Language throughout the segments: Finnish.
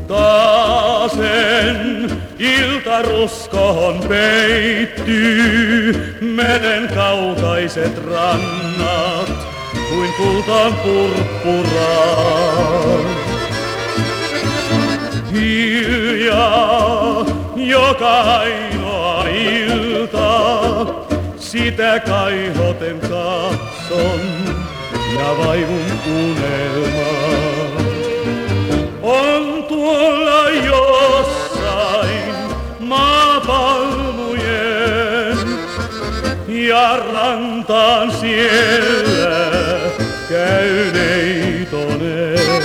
Taasen iltaruskohon peittyy meren kaukaiset rannat kuin kultaan purppuraan. Hiljaa joka ainoa ilta sitä kaihoten katson ja vaivun unelmaan. On tuolla jossain maapalmujen ja rantaan siellä käy neitonen.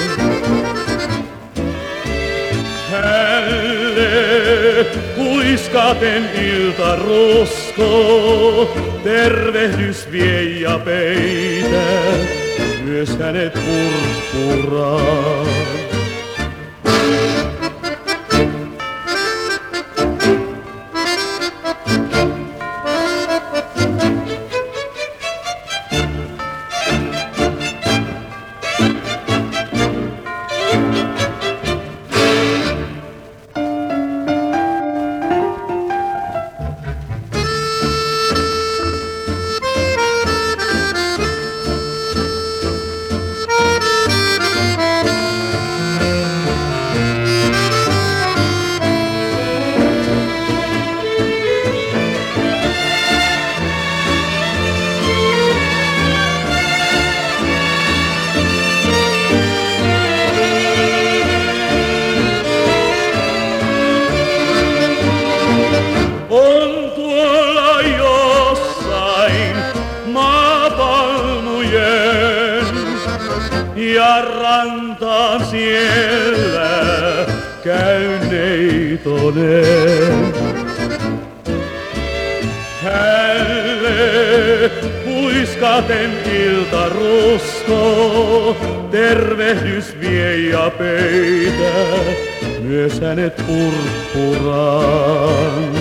Hälle huiskaten iltarusko, tervehdys vie ja peitä myös hänet purppuraan. On tuolla jossain maapalmujen ja rantaan siellä käy neitonen. Hälle huiskaten iltarusko, tervehdys vie ja peitä myös hänet purppuraan.